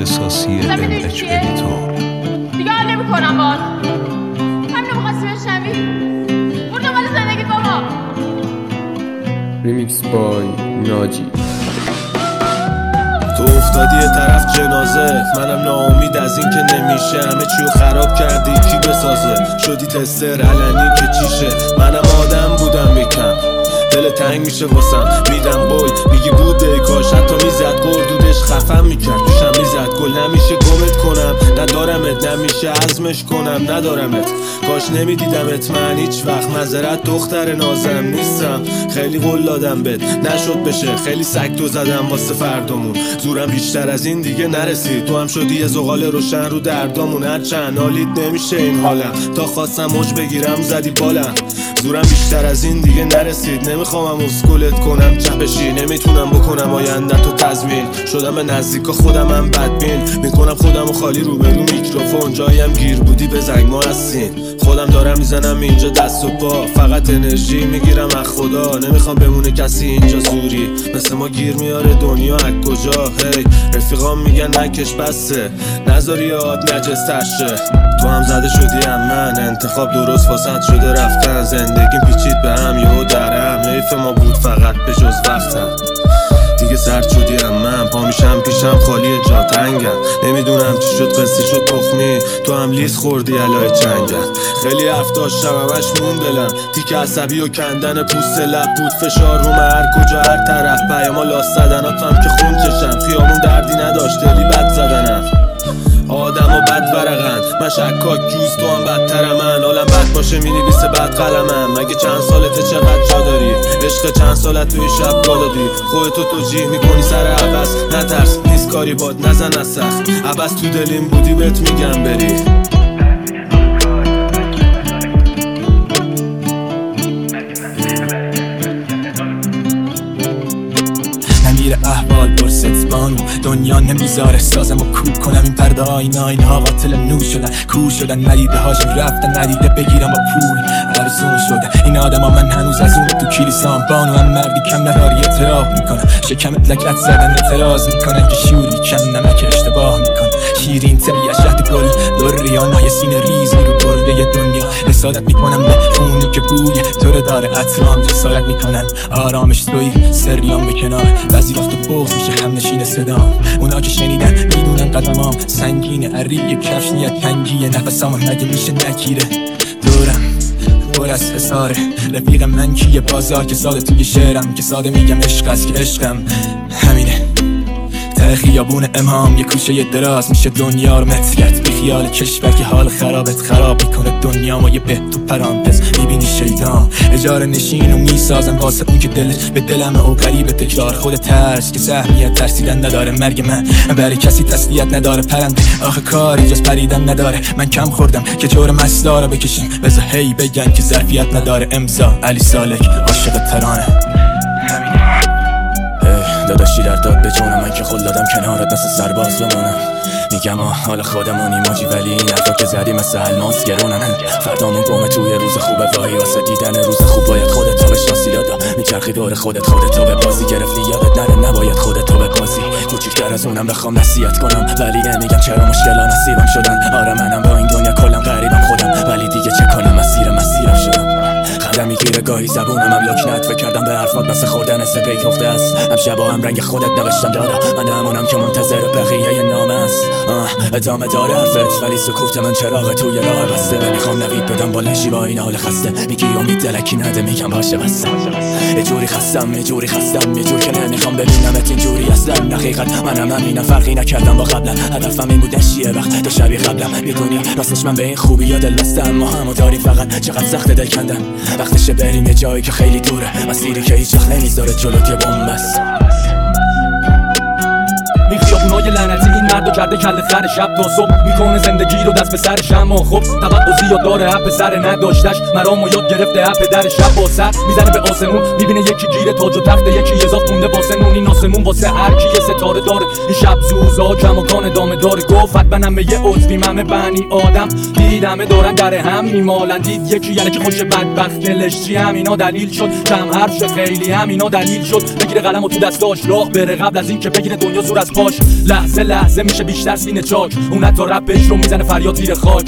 اختصاصی MH ادیتور. دیگه حال نمی‌کنم باهات. همینو می‌خواستی بشنوی؟ برو دنبال زندگیت بابا. ریمیکس بای ناجی. تو افتادی یه طرف جنازه، منم ناامید از این که نمیشه. همه چیو خراب کردی کی بسازه؟ شدی تستر علنی که چیشه. منم آدم بودم یکم، دل تنگ میشه واسم. میدم قول میگی بوده کاش، حتی میزد قردودش خفم میکرد. توشم میزد گل نمیشه گمت کنم، ندارمت نمیشه عزمش کنم. ندارمت کاش نمیدیدمت من هیچ وقت. معذرت دختر نازم نیستم، خیلی قول دادم بهت نشد بشه. خیلی سگ تو زدم واسه فردامون، زورم بیشتر از این دیگه نرسید. تو هم شدی یه زغال روشن رو دردامون. هرچند حالیت نمیشه این حالم، تا خواستم موج بگیرم زدی بالم. زورم بیشتر از این دیگه نرسید، نمیخوامم اسکولت کنم چپشی. نمیتونم بکنم آینده تو تضمین، شدم به نزدیکا خودمم بدبین. میکنم خودمو خالی روبرو میکروفون، جایم گیر بودی به زنگ ما هستین. خودم دارم میزنم اینجا دست و پا، فقط انرژی میگیرم از خدا. نمیخوام بمونه کسی اینجا زوری مثل ما گیر میاره دنیا از کجا. هی رفیقام میگن نکش بسته، نذاری یاد نجستر شه. تو هم زده شدی هم من، انتخاب درست فاسد شده رفتن. زندگیم پیچید به هم یهو درم، حیف ما بود فقط به جز وقتم. دیگه سرد شدی هم من، پا میشم پیشم خالی جا تنگم. نمیدونم چی شد قصه شد تخمی، تو هم لیز خوردی علای چنگم. خیلی حرف داشتم همش مون دلم، تیک عصبی و کندن پوست لب بود. فشار رو هر کجا هر طرف، پیاما لاس زدناتم که خون چشم. خیامون دردی نداشت دلی بد زدنم. آدم و بد ورقن، من شکاک جوز تو هم بدتر من. حالم بد باشه مینویسه بد قلمم. مگه چند سالته چقدر جا داری؟ عشق چند سالت توی شب گا دادی؟ خودتو توجیه میکنی سر عبس، نترس نیست کاری باد نزن از سخت. عبس تو دلیم بودی بهت میگم بری. نمیره احوال برست بانو، دنیا نمیذاره سازم و کوب کنم. این پرده آینه ها قاتل نور شدن، کور شدن. ندیده هاشم رفتن، ندیده بگیرم با پول ارزون شده. این آدم ها من هنوز از اون تو کلیسام. بانو هم مردی کم نداری اعتراف میکنم. شکمت لگت زدن اعتراض میکنن که شوری کم نمک اشتباه میکنم. شیرین تری از شهد گل دوریانای سینه ریزی رو برده دنیا. حسادت میکنم به خونی که بوی تو رو داره اطرام. جسارت میکنن آرامش توی سریام به کنار. بعضی وقت بغض میشه هم نشین صدام. اونا که شنیدن میدونن قدمام سنگینه. عریق کفش نیت تنگیه، نفسام مگه میشه نگیره. دورم پر از حساره، رفیق من کیه بازار که ساده توی شعرم. که ساده میگم عشق است که عشقم همینه. ته خیابون امام یه کوچه دراز میشه دنیا رو مت کرد. بی خیال کشور که حال خرابت خراب میکنه دنیا. ما یه به تو پرانتز میبینی شیطان اجاره نشین و میسازن واسه اون که دلش به دلمه و قریب تکرار. خود ترس که سهمیت ترسیدن نداره. مرگ من برای کسی تسلیت نداره. پرنده آخه کاری جز پریدن نداره. من کم خوردم که جور مستا بکشیم. بذار هی بگن که ظرفیت نداره. امضا علی سالک عاشق ترانه. داداشی در داد به جونم، من که خود دادم کنارت مثل سرباز بمونم. میگم حال خودمونی ماجی، ولی این حرفا که زدی مثل الماس گرونن. فردامون گمه توی روز خوبه، وای واسه دیدن روز خوب باید خودت تو بشناسی. یادا میچرخی دور خودت تو به بازی گرفتی. یادت نره نباید خودت تو به بازی. کوچیک‌تر از اونم بخوام نصیحت کنم، ولی نمیگم چرا مشکلا نصیبم شدن. آره منم با این دنیا کلم غریبم خودم، ولی دیگه چه کنم مسیرم شدم. خندم میگیره گاهی زبونم هم لکنت. فکر کردم به حرفات مثل خوردن سپیک اخته است. امشب هم رنگ خودت نوشتم دادا. من همونم که منتظر بقیه نامه است. ادامه داره حرفت، ولی سکوت من چراغ توی راه بسته. نمیخوام نوید بدم با لشی با این حال خسته. میگی امید دلکی نده، میگم باشه بسته. یه جوری خستم یه جور که نمیخوام ببینمت اینجوری اصلا. دقیقاً منم همینم، فرقی نکردم با قبلا. هدفم این بود نشیه وقت تو شبیه قبلم. میدونی راستش من به این خوبی یا دل بستم. ما همو داری فقط چقدر سخت دل کندن. وقتشه بریم یه جایی که خیلی دوره، مسیری که هیچ وقت نمیذاره جلوت یه بمب است. این خیابونای لعنتی این مردو کرده کله خر. شب تا صبح میکنه زندگی رو دست به سرش. اما خب توقع زیاد داره، اپ سر نداشتش. مرامو یاد گرفته اپ در شب با سر میزنه به آسمون. میبینه یکی گیره تاج و تخت، یکی اضاف مونده واسه نون. این آسمون واسه هر کی ستاره داره. این شب زوزا کماکان ادامه داره. گفت منم به یه عضوی همه بنی آدم دیدمه دارن در هم میمالن. دید یکی یعنی که خوش بدبخت دلش چی. همینا دلیل شد کم حرف شد خیلی. همینا دلیل شد بگیره قلمو تو دستاش راه بره، قبل از این که بگیره دنیا زور از پاش لحظه لحظه میشه بیشتر سینه چاک. اون حتی رپش رو میزنه فریاد زیر خاک.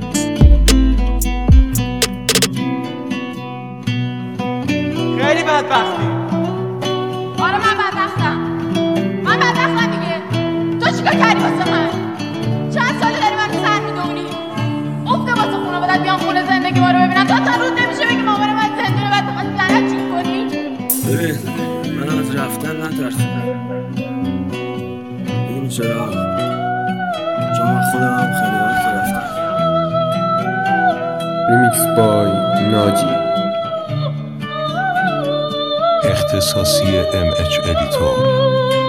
خیلی بدبختی. آره من بدبختم دیگه. تو چیکار کردی واسه من؟ چند ساله داری من سر میدونی؟ افته واسه خانواده‌ات بیام خونه زندگی ما رو ببینن. تا روز نمیشه بگی مامان من زندونه بعد بخواد لعنت چون کنی. ببین من از رفتن نترسیدم. ببین چرا؟ چون من خودم هم خیلی وقت رفتم. ریمیکس بای ناجی. اختصاصی MH ادیتور.